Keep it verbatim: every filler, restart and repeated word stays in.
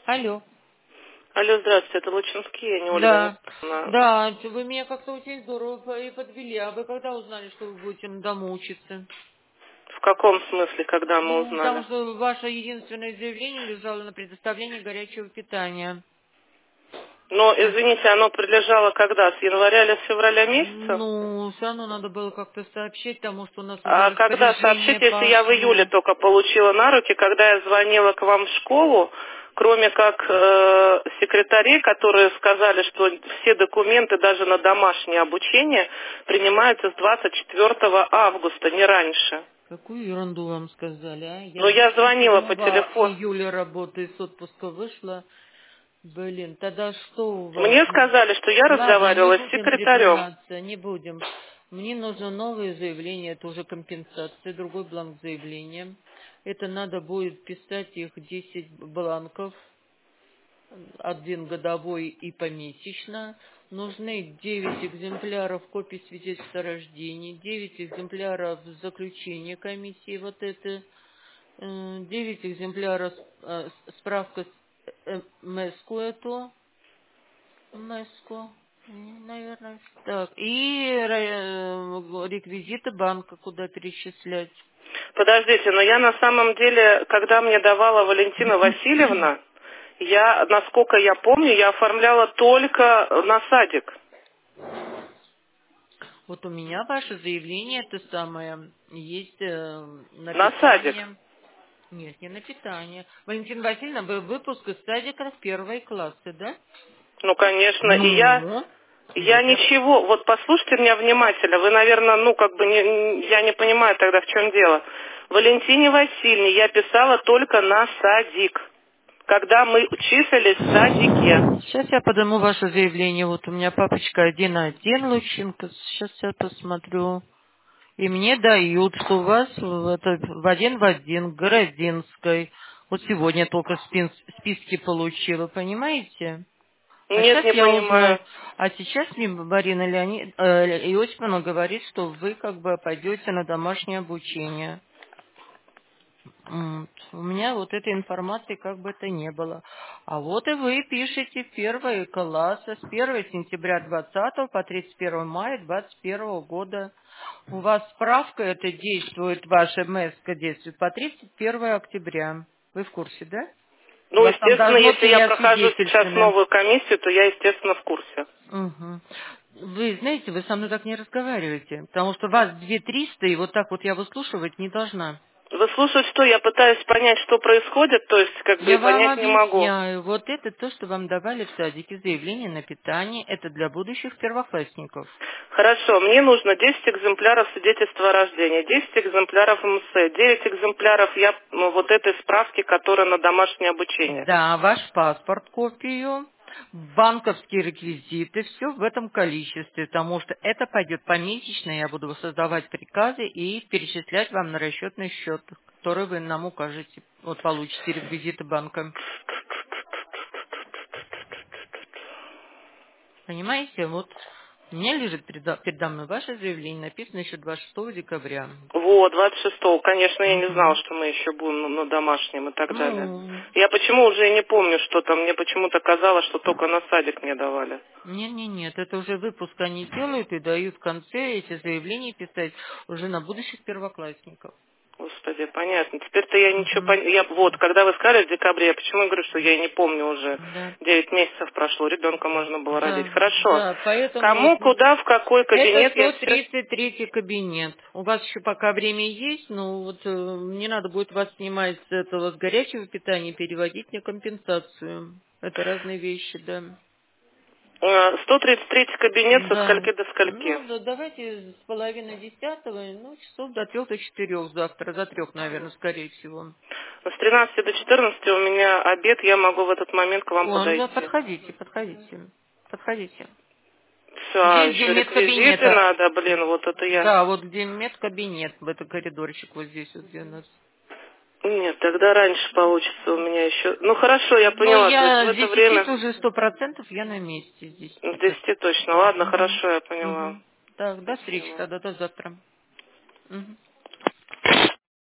Алло. Алло, здравствуйте, это Лучинский, я не Ольга Да, Николаевна. да, вы меня как-то очень здорово и подвели. А вы когда узнали, что вы будете на дому учиться? В каком смысле, когда мы Ну, потому узнали? что ваше единственное заявление лежало на предоставление горячего питания. Но, извините, оно прилежало когда? С января или с февраля месяца? Ну, все равно надо было как-то сообщить, потому что у нас уже А когда распоряжение сообщить, если я в июле пошло. только получила на руки, когда я звонила к вам в школу, кроме как э, секретарей, которые сказали, что все документы даже на домашнее обучение принимаются с двадцать четвёртого августа, не раньше. Какую ерунду вам сказали, а? Я Но я двадцать звонила по седьмого телефону. июля работаю, с отпуска вышла. Блин, тогда что у вас? Мне сказали, что я Ладно, не разговаривала с будем секретарем. припираться, не будем. Мне нужно новое заявление, это уже компенсация, другой бланк заявления. Это надо будет писать их десять бланков, один годовой и помесячно. Нужны девять экземпляров копий свидетельства о рождении, девять экземпляров заключения комиссии, вот это, э, девять экземпляров э, справка с э, МЭСКу эту, МЭСКу, наверное. Так, и э, реквизиты банка, куда перечислять. Подождите, но я на самом деле, когда мне давала Валентина Васильевна, я, насколько я помню, я оформляла только на садик. Вот у меня ваше заявление, это самое, есть э, на На садик. питание. Нет, не на питание. Валентина Васильевна, вы выпуск из садика в первые классы, да? Ну, конечно, и я, Ну, я вот я... ничего, вот послушайте меня внимательно, вы, наверное, ну, как бы, не, я не понимаю тогда, в чем дело. Валентине Васильевне я писала только на садик, когда мы числились в садике. Сейчас я подниму ваше заявление. Вот у меня папочка один один Лучинка. Сейчас я посмотрю. И мне дают, что у вас в, это, в один в один Городинской. Вот сегодня только спин- списки получила, понимаете? А Нет, сейчас не я узнаю. понимаю. А сейчас мне Марина Леонид, э, Иосифовна говорит, что вы как бы пойдете на домашнее обучение. М, У меня вот этой информации как бы это не было. А вот и вы пишете первые классы с первого сентября двадцатого по тридцать первое мая двадцать первого года. У вас справка это действует, ваша МЭСКа действует по тридцать первое октября. Вы в курсе, да? У Ну, вас там естественно, должно если я прохожу сейчас переосвидетельствованы. новую комиссию, то я, естественно, в курсе. Мгм. Вы знаете, вы со мной так не разговариваете, потому что вас две триста, и вот так вот я выслушивать не должна. Вы слушаете, что я пытаюсь понять, что происходит, то есть, как бы, и Я вам понять не могу. объясняю. Вот это то, что вам давали в садике, заявление на питание, это для будущих первоклассников. Хорошо, мне нужно десять экземпляров свидетельства о рождении, десять экземпляров МС, девять экземпляров я, ну, вот этой справки, которая на домашнее обучение. Да, ваш паспорт, копию, банковские реквизиты, все в этом количестве, потому что это пойдет помесячно, я буду создавать приказы и перечислять вам на расчетный счет, который вы нам укажете. Вот получите реквизиты банка. Понимаете, вот у меня лежит передо, передо мной ваше заявление, написано еще двадцать шестого декабря. Вот, двадцать шестого. Конечно, я не знала, Мгм. что мы еще будем на, на домашнем и так далее. Ну, Я почему уже и не помню, что там. Мне почему-то казалось, что только на садик мне давали. нет, нет, нет, это уже выпуск они делают и дают в конце эти заявления писать уже на будущих первоклассников. Господи, понятно. Теперь-то я ничего Мгм. пон... я Вот, когда вы сказали в декабре, я почему говорю, что я и не помню уже. Да, Девять месяцев прошло, ребенка можно было родить. да, Хорошо. да, поэтому вот Кому, куда, в какой это кабинет я сто все... тридцать третий кабинет. У вас еще пока время есть, но вот э, мне надо будет вас снимать с этого с горячего питания и переводить на компенсацию. Это разные вещи, да. сто тридцать третий кабинет со Да. скольки до скольки? Ну, да, давайте с половины десятого, ну, часов до трех, до четырех завтра, до трех, наверное, скорее всего. С тринадцати до четырнадцати у меня обед, я могу в этот момент к вам О, ну да, подойти. подходите, подходите, подходите. Все, а Здесь, где еще реквизиты медкабинета, надо, блин, вот это я... да, вот где медкабинет, в этот коридорчик вот здесь вот, где у нас. Нет, тогда раньше получится у меня еще... Ну хорошо, я Но поняла, то есть в я с это десяти время... уже сто процентов я на месте здесь. С десяти точно, ладно, Угу. хорошо, я поняла. Угу. Так, до встречи Спасибо. тогда, до завтра. Мгм.